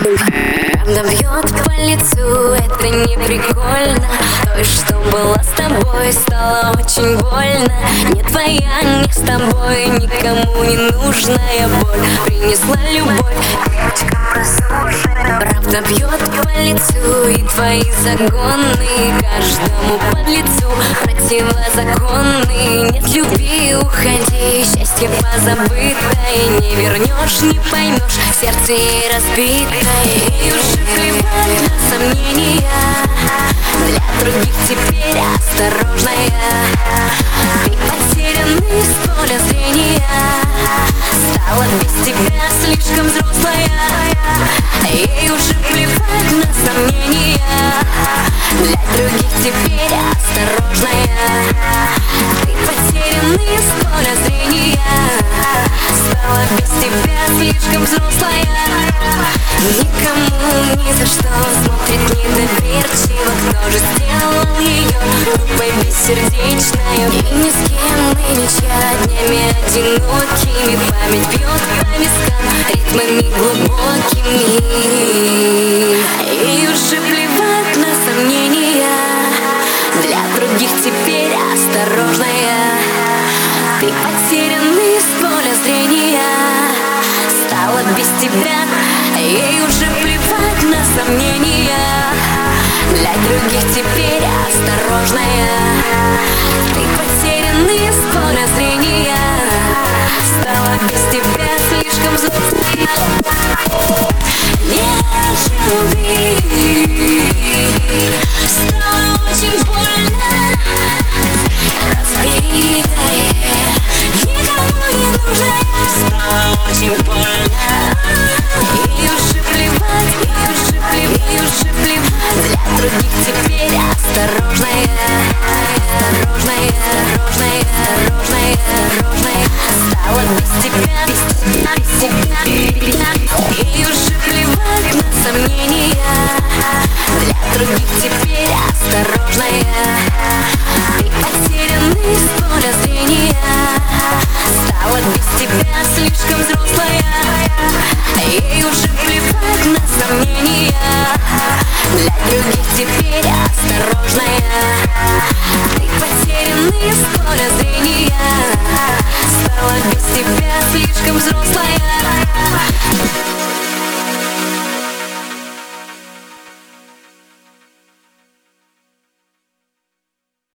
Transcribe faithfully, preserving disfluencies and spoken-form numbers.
Правда бьет по лицу, это не прикольно. Той, что была с тобой, стало очень больно. Не твоя, не с тобой, никому не нужная боль принесла любовь. Правда бьет по лицу, и твои загоны каждому подлецу противозаконны. Нет любви, уходи, счастье позабытое не вернешь, не поймешь, сердце ей разбитое. И уже плевать на сомнения, для других теперь осторожная. Ты потерянный с поля зрения, стала без тебя слишком взрослая. Ей уже плевать на сомнения, для других теперь осторожная. Ты потерянный с поля зрения, стала без тебя слишком взрослая. Никому ни за что смотрит недоверчиво, кто же сделал ее глупой, бессердечной. И ни с кем нынче днями одинокими память бьет по вискам ритмами глубокими. И уже плевать на сомнения, для других теперь осторожная. Ты потерянный с поля зрения, стала без тебя. Ей уже плевать на сомнения, для других теперь осторожная. Ты потерянный с поля зрения, стала без тебя слишком взрослая.